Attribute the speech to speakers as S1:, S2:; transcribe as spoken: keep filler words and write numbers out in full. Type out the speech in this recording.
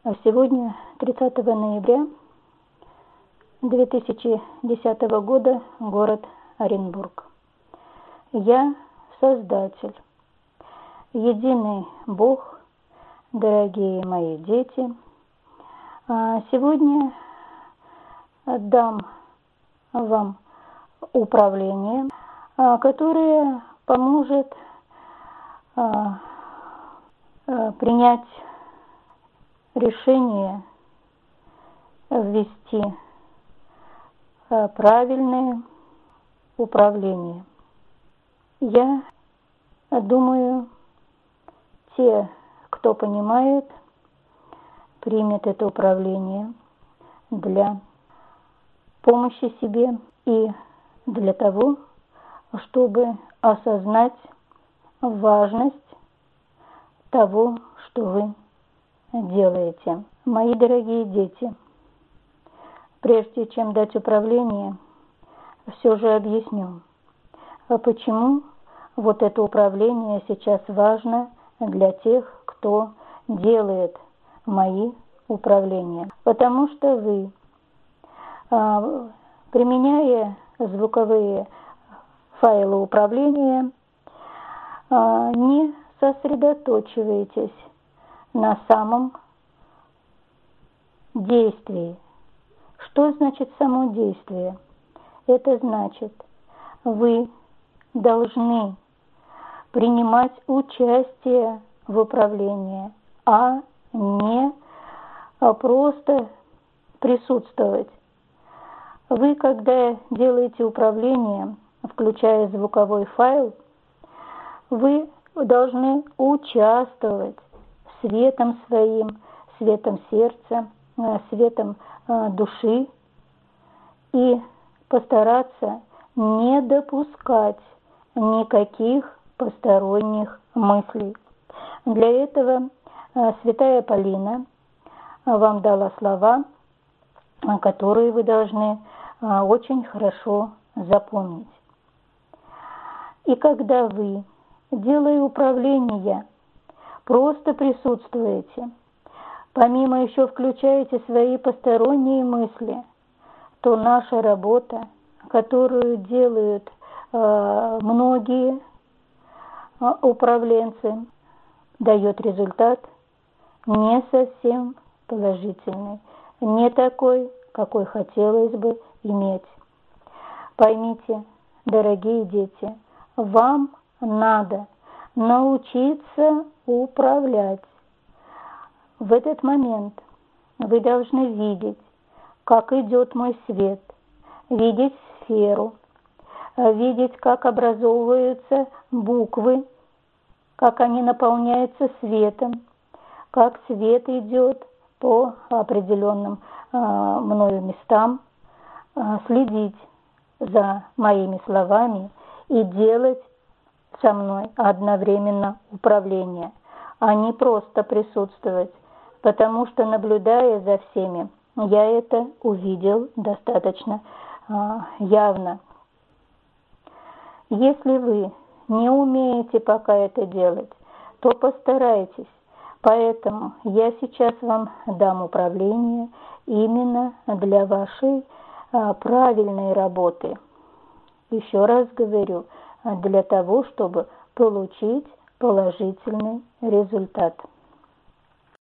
S1: Сегодня, тридцатого ноября две тысячи десятого года, город Оренбург. Я Создатель, единый Бог, дорогие мои дети. Сегодня дам вам управление, которое поможет принять решение ввести правильное управление. Я думаю, те, кто понимает, примет это управление для помощи себе и для того, чтобы осознать важность того, что вы делаете. Мои дорогие дети, прежде чем дать управление, все же объясню, почему вот это управление сейчас важно для тех, кто делает мои управления. Потому что вы, применяя звуковые файлы управления, не сосредоточиваетесь на самом действии. Что значит само действие? Это значит, вы должны принимать участие в управлении, а не просто присутствовать. Вы, когда делаете управление, включая звуковой файл, вы должны участвовать светом своим, светом сердца, светом души и постараться не допускать никаких посторонних мыслей. Для этого святая Полина вам дала слова, которые вы должны очень хорошо запомнить. И когда вы, делая управление, просто присутствуете, помимо еще включаете свои посторонние мысли, то наша работа, которую делают э, многие э, управленцы, дает результат не совсем положительный, не такой, какой хотелось бы иметь. Поймите, дорогие дети, вам надо научиться управлять. В этот момент вы должны видеть, как идет мой свет, видеть сферу, видеть, как образовываются буквы, как они наполняются светом, как свет идет по определенным э, мною местам, э, следить за моими словами и делать со мной одновременно управление, а не просто присутствовать, потому что, наблюдая за всеми, я это увидел достаточно э, явно. Если вы не умеете пока это делать, то постарайтесь. Поэтому я сейчас вам дам управление именно для вашей э, правильной работы. Еще раз говорю, для того, чтобы получить положительный результат.